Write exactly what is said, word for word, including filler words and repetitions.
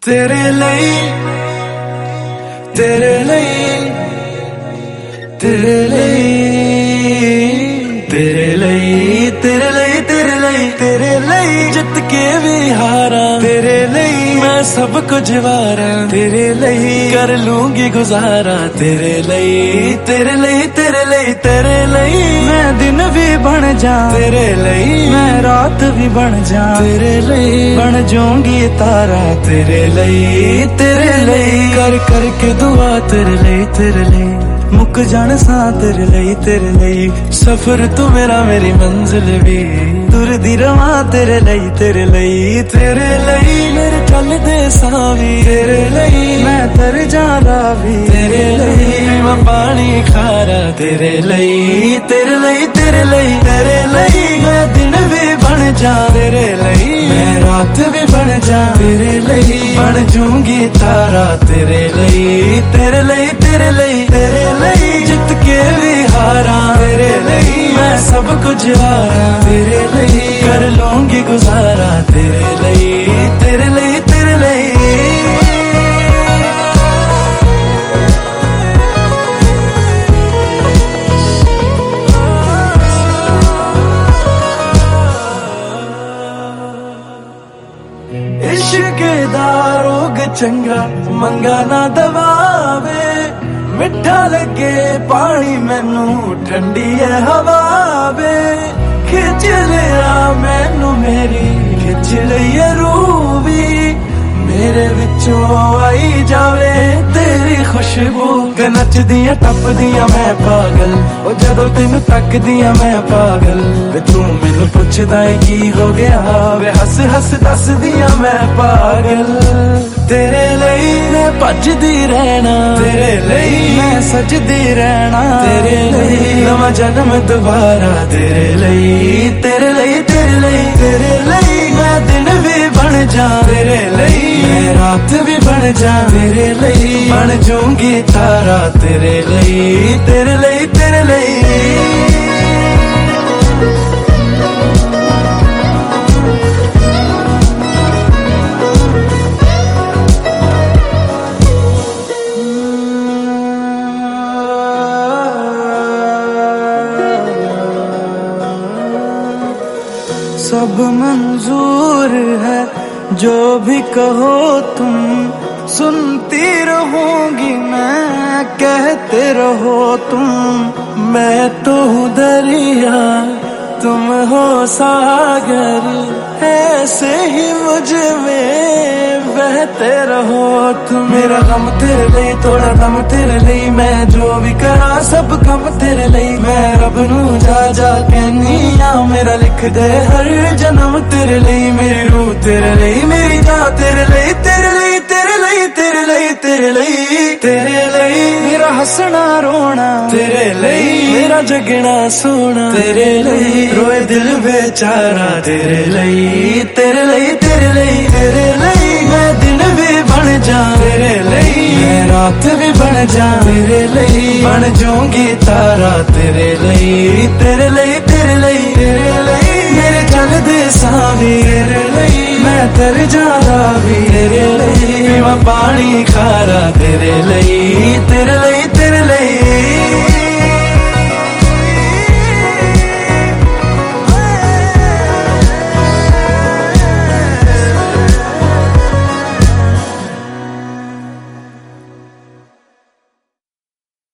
तेरे ਲਈ तेरे ਲਈ तेरे ਲਈ तेरे ਲਈ तेरे ਲਈ तेरे ਲਈ तेरे ਲਈ ਜਿੱਤ ਕੇ ਵੀ ਹਾਰਾਂ तेरे ਲਈ मैं सब कुछ वारा तेरे ਲਈ कर लूंगी गुजारा तेरे ਲਈ तेरे ਲਈ तेरे ਲਈ तेरे ਲਈ मैं दिन भी बन जा तेरे ਲਈ मैं रात भी बन जा तेरे ਲਈ बन जाऊंगी तारा तेरे ਲਈ तेरे ਲਈ कर करके दुआ तेरे ਲਈ तेरे ਲਈ मुक जान सा तेरे ਲਈ तेरे ਲਈ सफर तू मेरा मेरी मंजिल भी दूर दी रवा तेरे ਲਈ तेरे ਲਈ तेरे ਲਈ मेरे चल दे सा भी तेरे ਲਈ मैं तर जाना भी तेरे ਲਈ मैं पानी खारा तेरे ਲਈ तेरे ਲਈ तेरे ਲਈ तेरे ਲਈ मैं दिन भी बन जा तेरे ਲਈ मैं रात भी बन जा तेरे ਲਈ बन जाऊंगी तारा तेरे ਲਈ तेरे ਲਈ तेरे ਲਈ तेरे ਲਈ जित के भी हारा तेरे ਲਈ मैं सब कुछ हारा तेरे ਲਈ कर लूंगी गुजारा तेरे ਲਈ तेरे ਲਈ तेरे ਲਈ इश्क दा रोग चंगा मंगा ना दवावे मिठा लगे पानी मैनू ठंडी है हवा वे खिच लिया मैनू मेरी खिच लिया रूह भी मेरे विचों आई जावे तेरी खुशबू नचदियां टपदियां मैं पागल ओ जदों तेनू तकदियां मैं पागल वे तू मैनू पुछदा है की हो गया वे हस हस दसदियां मैं पागल तेरे ਲਈ मैं भजदी रहना तेरे ਲਈ मैं सजदी रहना तेरे ਲਈ नवा जन्म दोबारा तेरे ਲਈ तेरे ਲਈ तेरे ਲਈ तेरे ਲਈ मैं दिन भी बन जा तेरे ਲਈ मैं रात भी बन जा तेरे ਲਈ बन जाऊंगी तारा तेरे ਲਈ तेरे ਲਈ तेरे ਲਈ सब मंजूर है जो भी कहो तुम सुनती रहूंगी मैं कहते रहो तुम मैं तो हूँ दरिया तुम हो सागर ऐसे ही मुझ में बहते रहो तुम मेरा गम तेरे लिए थोड़ा दम तेरे लिए मैं जो भी करा सब कम तेरे लिए मैं रब नू जा जा कहनी आ मेरा लिख दे हर जन्म तेरे लिए मेरी रूह तेरे लिए मेरी जान तेरे लिए तेरे लिए तेरे लिए तेरे लिए तेरे लिए तेरे लिए मेरा हंसना रोना तेरे लिए मेरा जगना सोना तेरे लिए रोए दिल बेचारा तेरे लिए तेरे लिए तेरे लिए तेरे लिए मैं दिन भी बन जा तेरे लिए मैं रात भी बन जा तेरे लिए बन जाऊंगी तारा तेरे लिए तेरे लिए तेरे लिए तेरे लिए मेरे चल दे सा भी तेरे लिए मैं तर जाना भी तेरे लिए मैं पानी खारा तेरे लिए तेरे लिए